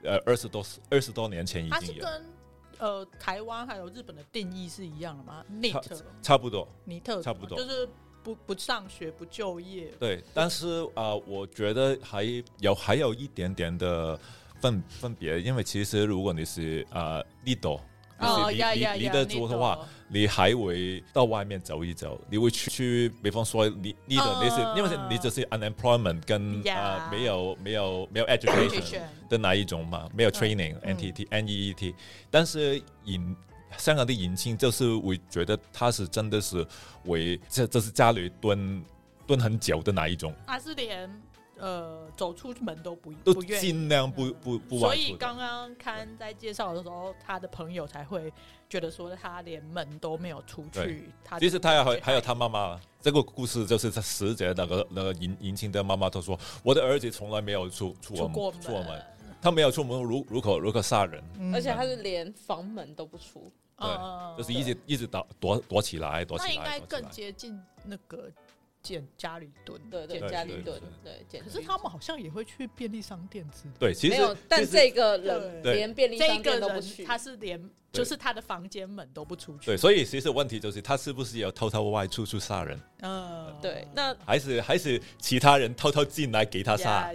，20多年前已经有。 它是跟台湾还有日本的定义是一样的吗？尼特差不多， 尼特差不多， 就是不上学不就业。 对，但是我觉得还有一点点的分别，因为其实如果你是离岛，离得住的话，你还会到外面走一走，你会去比方说离岛，你是因为你只是 unemployment 跟没有 education 的那一种嘛，没有 training NEET， 但是香港的隐青就是会觉得他是真的是这是家里蹲很久的那一种， 他是连走出门都不愿意， 尽量不外出。 所以刚刚看在介绍的时候，他的朋友才会觉得说他连门都没有出去。 其实他还有他妈妈，这个故事就是他死者那个隐青的妈妈，他说我的儿子从来没有出门，他没有出门如果杀人， 而且他是连房门都不出。 对，就是一直躲起来。 那应该更接近那个捡家里蹲， 对，家里蹲，对。 可是他们好像也会去便利商店之类的。 对，其实没有，但这个人连便利商店都不去， 他是连就是他的房间门都不出去。 对，所以其实问题就是他是不是有偷偷外出去杀人？ 对，那还是其他人偷偷进来给他杀？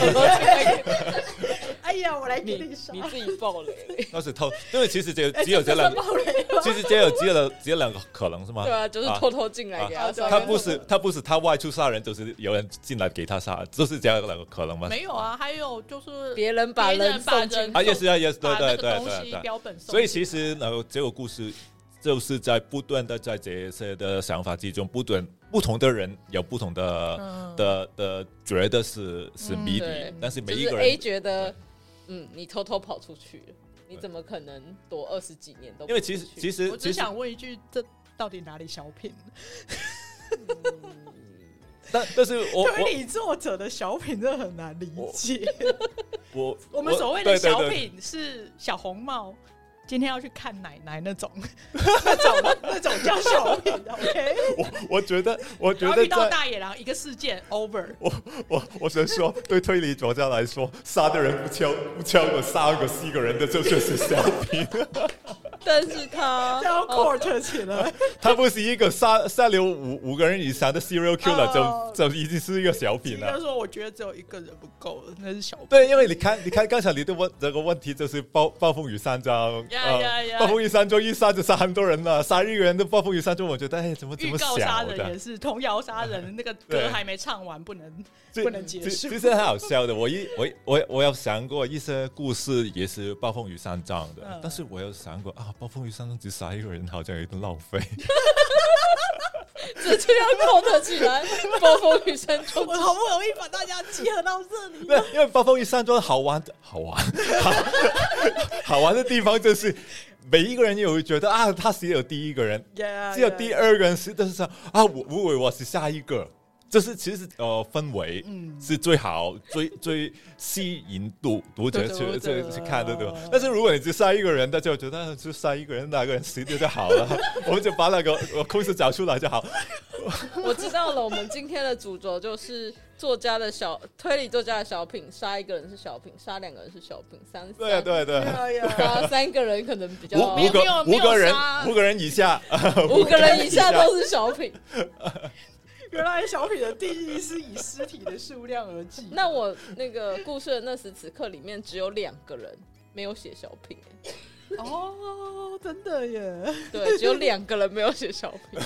哎呀，我来给你杀， 你自己爆雷。 那是偷，因为其实只有这两个，其实只有两个可能是吗？ 对啊，就是偷偷进来给他杀。 他不是他外出杀人，就是有人进来给他杀，就是这样两个可能吗？ 没有啊，还有就是别人把人送进也是对， 东西标本送。 所以其实这个故事就是在不断的在这些的想法之中，不同的人有不同的觉得是谜底，但是每一个人 A 觉得你偷偷跑出去了，你怎么可能躲20几年都不出去？ 因为其实我只想问一句，这到底哪里小品？ 但是推理作者的小品真的很难理解。我们所谓的对小品是小红帽今天要去看奶奶那种叫小品。OK， 我觉得然后遇到大野狼一个事件 over。 我想说，对推理作家来说，杀的人不超过3个4个人的，就是小品。 但是他要 court 起来。 他不是一个杀了五个人以上的 serial killer，就已经是一个小品了。 他说：“我觉得只有一个人不够了，那是小品。” 对，因为你看刚才你的这个问题就是暴风雨山庄，暴风雨山庄一杀就杀很多人了，杀一个人的暴风雨山庄，我觉得怎么预告杀人的也是童谣杀人，那个歌还没唱完，不能结束。 其实很好笑的，我有想过一些故事也是暴风雨山庄的，但是我有想过暴风雨山庄只杀一个人好像有点浪费。 这就要扣得起来，暴风雨山庄， 我好不容易把大家集合到这里。 对，因为暴风雨山庄好玩的地方就是每一个人也会觉得他是有第一个人，只有第二个人是，但是我是下一个。就是其实氛围是最好、最吸引读者去看的，对吧？但是如果你只杀一个人，大家就觉得就杀一个人，哪个人死掉就好了，我们就把那个故事找出来就好。 我知道了，我们今天的主轴就是推理作家的小品，杀一个人是小品，杀两个人是小品， 对， 杀三个人可能比较五个人以下 ，5个人以下都是小品。 原来小品的定义是以尸体的数量而计。 那我那个故事的那时此刻里面只有2个人没有写小品。 哦，真的耶！ 对，只有2个人没有写小品。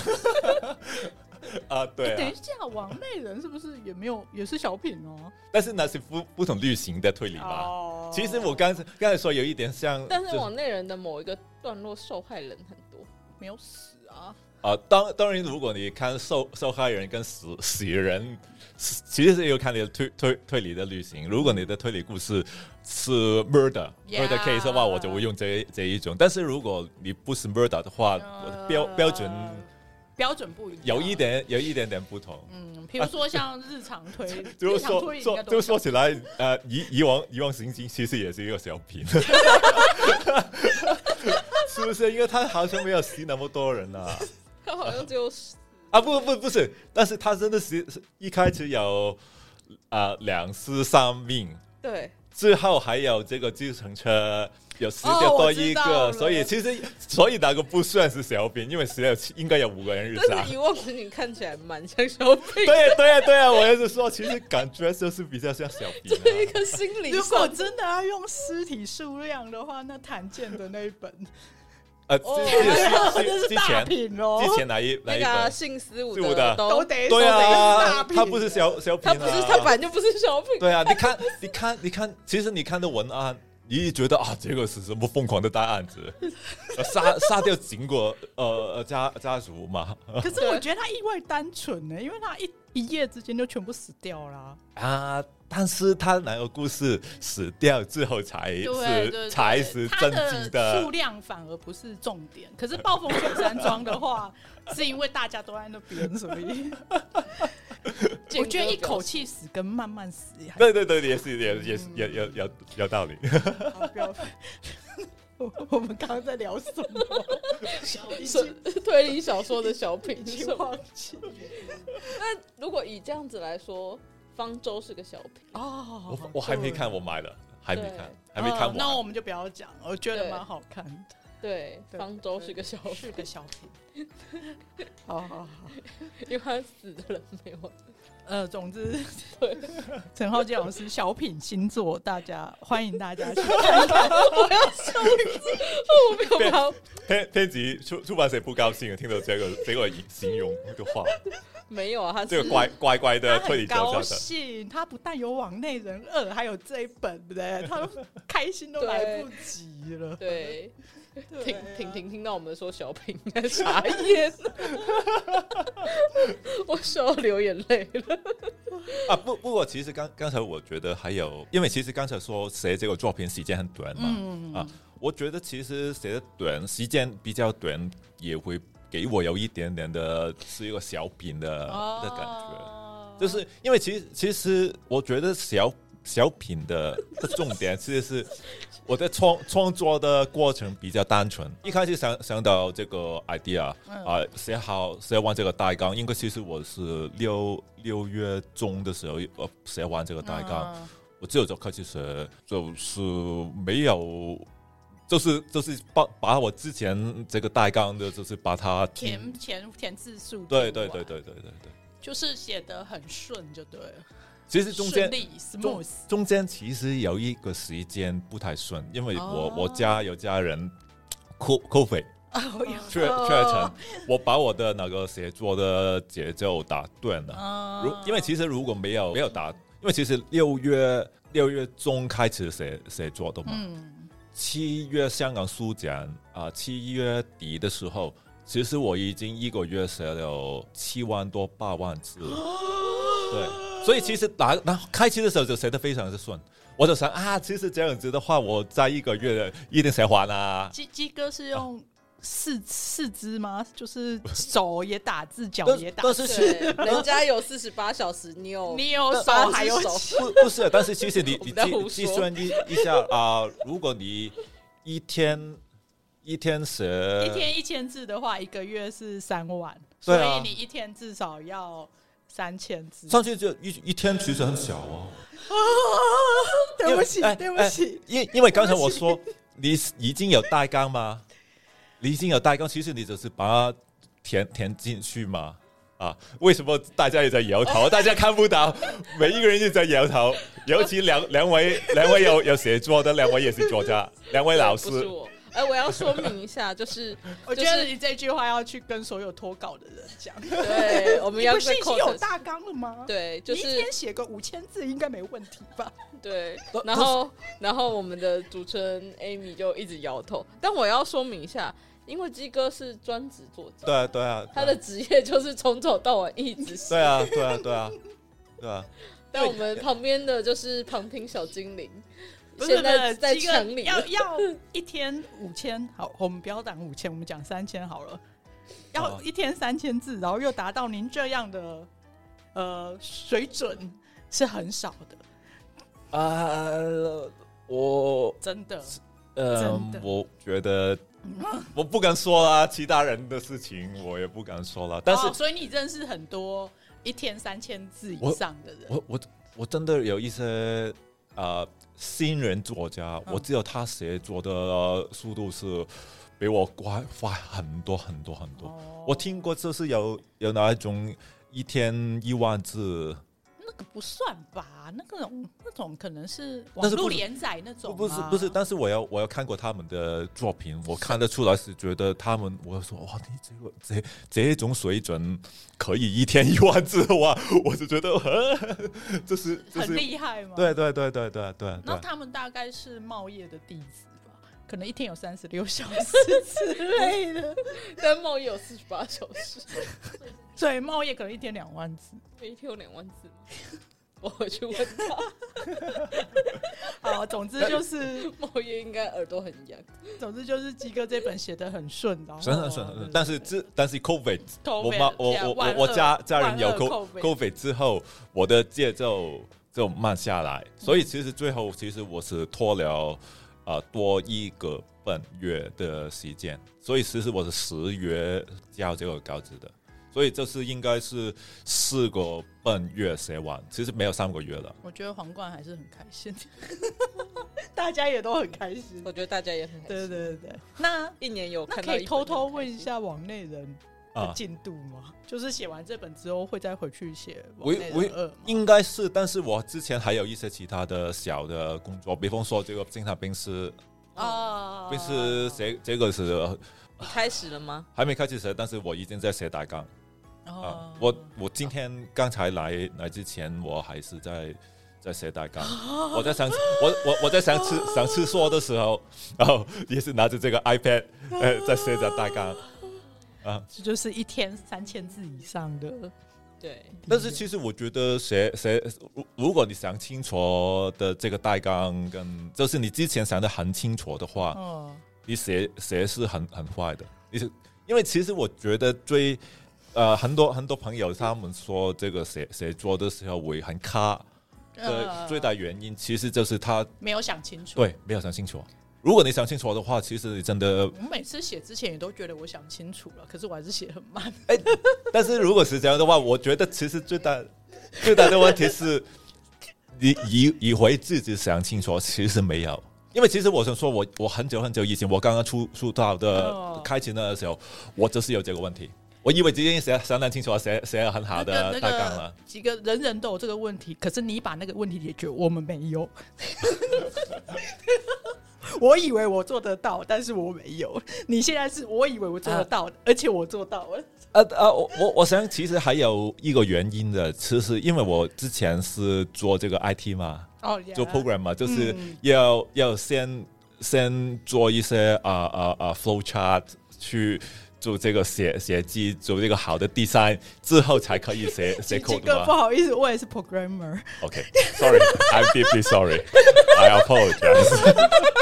对。 等一下，网内人是不是也是小品哦？ 但是那是不同类型的推理嘛。其实我刚才说有一点像， 但是网内人的某一个段落受害人很多， 没有死啊。 当然，如果你看受害人跟死人，其实是有看你的推理的类型。如果你的推理故事是 murder case 的话，我就会用这一种。但是如果你不是 murder 的话，标准不一样，有一点点不同。 比如说像日常推， 就说起来，以往行经其实也是一个小品。是不是？因为他好像没有死那么多人啊。 他好像只有不是，但是他真的是一开始有2死3命， 对， 之后还有这个计程车有死掉多一个，所以那个不算是小品，因为死了应该有5个人日杀。 但是遗忘之你看起来蛮像小品。 对啊，我也是说，其实感觉就是比较像小品。 这一个心理上， 如果真的要用尸体数量的话，那谭健的那一本。 这是大品哦！ 之前哪一本？ 那个姓司武的都得对啊， 大品， 他不是小品， 他本来就不是小品。 对啊，你看，其实你看的文案，你觉得这个是什么疯狂的大案子，杀掉经过家族嘛？ 可是我觉得他意外单纯呢，因为他一夜之间就全部死掉了但是他哪个故事死掉之后才是震惊的， 数量反而不是重点。可是暴风雪山庄的话，是因为大家都在那边，所以我觉得一口气死跟慢慢死， 对，也是有道理。 我们刚刚在聊什么？ 推理小说的小品， 已经忘记。 那如果以这样子来说，方舟是个小品我还没看，我买了，还没看完。 那我们就不要讲，我觉得蛮好看的。 对，方舟是个小品。好， 因为他死的人没有。 总之，对，陈浩基老师小品新作，欢迎大家去看看。 我要笑死，我没有跑。 编辑出版社不高兴，听到这个形容的话。 没有啊，他这个乖的推理作家的， 他很高兴，他不但有网内人2，还有这一本，对不对？他都开心都来不及了。 对，听到我们说小品，傻眼，我笑到流眼泪了。 不过其实刚才我觉得还有，因为其实刚才说写这个作品时间很短嘛，我觉得其实写的短，时间比较短，也会给我有一点点的是一个小品的感觉，就是因为其实我觉得小品的重点其实是我在创作的过程比较单纯，一开始想到这个 idea 写完这个大纲，因为其实我是6月中的时候写完这个大纲，我之后就开始写，就是没有就是把我之前这个大纲的，就是把它填字数， 对， 就是写得很顺就对了。 其实中间顺利 smooth， 中间其实有一个时间不太顺，因为我家有家人COVID确诊，我把我的那个写作的节奏打断了。因为其实如果没有打，因为其实6月中开始写作的嘛，7月香港书展7月底的时候，其实我已经1个月写了7万多8万字，对。所以其实开期的时候就写得非常的顺，我就想其实这样子的话，我在1个月一定写完啊。 鸡哥是用四肢吗？就是手也打字，脚也打字。 对，人家有48小时，你有手还有不是？但是其实你计算一下如果你一天写 1000字的话，1个月是3万，所以你一天至少要3000字， 上去就一天其实很小哦。 对不起， 因为刚才我说你已经有大纲吗？你已经有大纲，其实你只是把它填进去嘛。为什么大家也在摇头？大家看不到，每一个人也在摇头，尤其两位有写作的，2位也是作家，2位老师。 不是我。我要说明一下，就是我觉得你这句话要去跟所有脱稿的人讲。 对，我们要不是已经有大纲了吗？ 对，就是你一天写个5000字应该没问题吧？ 对，然后我们的主持人 Amy 就一直摇头。但我要说明一下，因为鸡哥是专职作家， 对啊， 他的职业就是从早到晚一直写。 对啊。 但我们旁边的就是旁听小精灵。 不是在墙里要一天5000，好，我们不要讲5000，我们讲3000好了。要一天3000字，然后又达到您这样的水准，是很少的。我真的， 我觉得我不敢说啦，其他人的事情我也不敢说啦。但是， 所以你认识很多一天3000字以上的人。 我真的有一些新人作家，我知道他写作的速度是比我快很多。我听过就是有哪一种一天1万字， 那个不算吧？那种可能是网络连载那种。 不是，但是我要看过他们的作品，我看得出来是觉得他们，我说哇，你这种水准可以一天1万字的话，我就觉得这是很厉害嘛。 对。 那他们大概是茂业的弟子吧，可能一天有36小时之类的。 但茂业有48小时， 所以茂业可能一天2万字， 一天有2万字吗？我回去问他。好，总之就是茂业应该耳朵很痒。 总之就是鸡哥这本写得很顺， 顺。但是 COVID， 我家人有 COVID 之后，我的节奏就慢下来，所以其实最后我是拖了多1个半月的时间，所以其实我是10月交这个稿子的。所以这是应该是4个半月写完，其实没有3个月了。 我觉得皇冠还是很开心，大家也都很开心。 我觉得大家也很开心。 对。那一年有看到可以偷偷问一下网内人的进度吗？就是写完这本之后会再回去写网内人2吗？ 应该是，但是我之前还有一些其他的小的工作，比方说这个侦探兵师兵师这个是你开始了吗？ 还没开始写，但是我已经在写大纲。我今天刚才来之前，我还是在写大纲。我在上厕所的时候，然后也是拿着这个 iPad 在写着大纲。 这就是一天3000字以上的。 对， 但是其实我觉得如果你想清楚的这个大纲跟就是你之前想的很清楚的话，你写是很快的。因为其实我觉得很多朋友他们说这个写作的时候会很卡的最大原因，其实就是他没有想清楚。 对，没有想清楚。如果你想清楚的话，其实你真的， 我每次写之前也都觉得我想清楚了，可是我还是写很慢。 但是如果是这样的话，我觉得其实最大的问题是，你以为自己想清楚，其实没有。 因为其实我想说我很久很久以前我刚刚出道的开始的时候，我就是有这个问题。我以为已经相当清楚，写了很好的大纲了。 几个人都有这个问题，可是你把那个问题解决，我们没有。我以为我做得到，但是我没有。你现在是我以为我做得到，而且我做到了。 我想其实还有一个原因的，其实因为我之前是做这个 IT 嘛，做 program 嘛，就是要先做一些flow chart 去做这个写记，做这个好的 design 之后才可以写 code 嘛。 不好意思，我也是 programmer。OK，sorry， I'm deeply sorry. I apologize.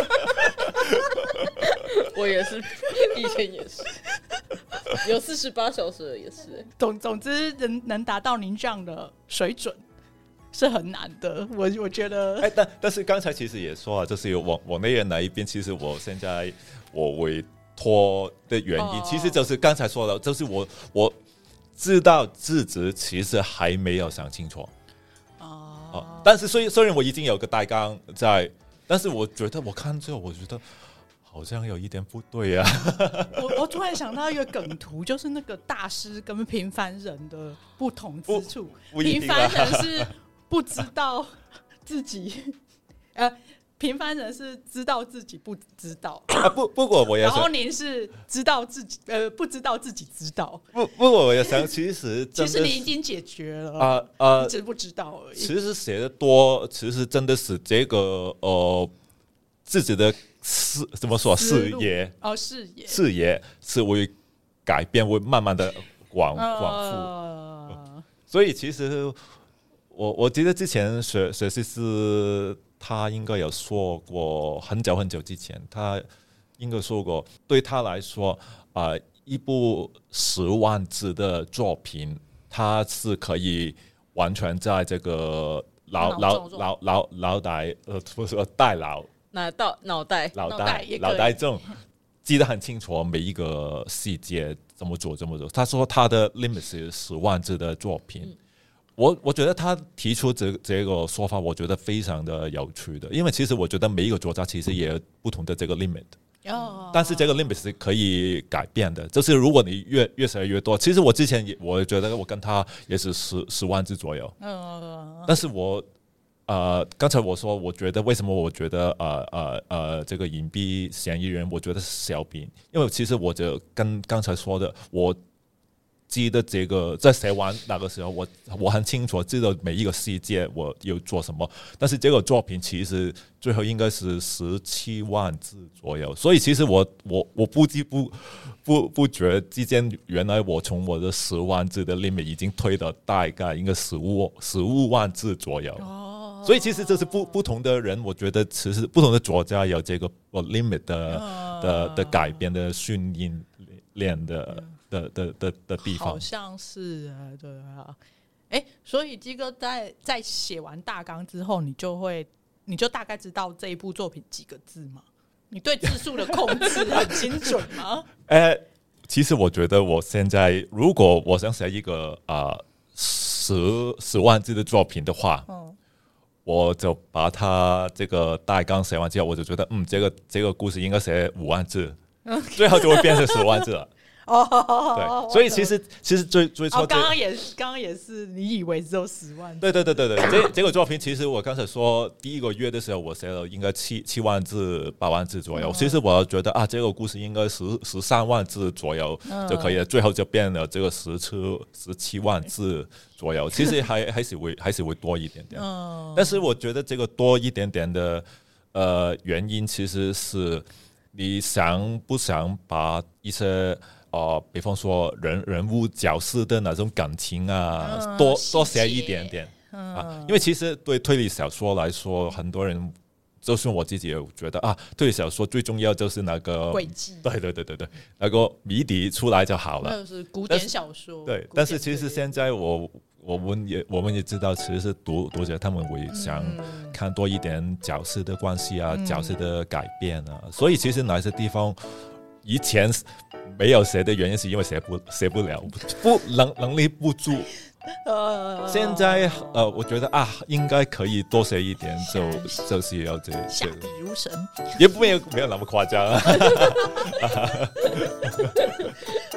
我也是，以前也是，有48小时的也是。 总之，能达到您这样的水准是很难的。我觉得， 但是刚才其实也说了，就是我那人那一边，其实我现在我委托的原因，其实就是刚才说的，就是我知道自己其实还没有想清楚。但是虽然我已经有个大纲在，但是我觉得我看之后，我觉得好像有一点不对啊。 我突然想到一个梗图，就是那个大师跟平凡人的不同之处。平凡人是不知道自己，平凡人是知道自己不知道。 不过我也想， 然后您是知道自己不知道自己知道。 不过我也想，其实你已经解决了你只不知道而已。 其实写的多，其实真的是这个自己的怎么说视野是会改变，会慢慢的广复。所以其实我记得之前学习是他应该有说过，很久很久之前他应该说过，对他来说一部10万字的作品，他是可以完全在这个脑袋不是大脑袋中记得很清楚每一个细节怎么做。他说他的 limit 是10万字的作品。我觉得他提出这个说法，我觉得非常的有趣的，因为其实我觉得每一个作家其实也有不同的这个 limit，但是这个 limit 是可以改变的，就是如果你越写越多，其实我之前我觉得我跟他也是10万字左右，但是我刚才我说，我觉得为什么我觉得这个隐蔽嫌疑人，我觉得是小品，因为其实我就跟刚才说的，我记得这个在写完那个时候，我很清楚知道每一个细节我有做什么，但是这个作品其实最后应该是17万字左右，所以其实我不知不觉之间，原来我从我的10万字的 limit 已经推到大概应该15万字左右。所以其实这是不同的人，我觉得其实不同的作家有这个 limit 的改变的训练的地方， 好像是对啊。所以基哥在写完大纲之后，你就大概知道这一部作品几个字吗？你对字数的控制很精准吗？ 其实我觉得我现在如果我想写一个10万字的作品的话，我就把它这个大纲写完之后，我就觉得这个故事应该写5万字，最后就会变成10万字了。对，所以其实最初刚刚也是你以为只有10万字。 对，这个作品其实我刚才说第一个月的时候我写了应该7万字8万字左右，其实我觉得这个故事应该13万字左右就可以了，最后就变了这个17万字左右，其实还是会多一点点，但是我觉得这个多一点点的原因其实是你想不想把一些比方说人物角色的那种感情多写一点点因为其实对推理小说来说，很多人就算我自己也觉得推理小说最重要就是那个轨迹， 对，那个谜底出来就好了， 那就是古典小说。 对，但是其实现在我们也知道，其实读者他们会想看多一点角色的关系角色的改变所以其实哪些地方以前没有写的原因，是因为写不了，能力不足。 现在我觉得应该可以多写一点，就是要这下笔如神， 也没有那么夸张。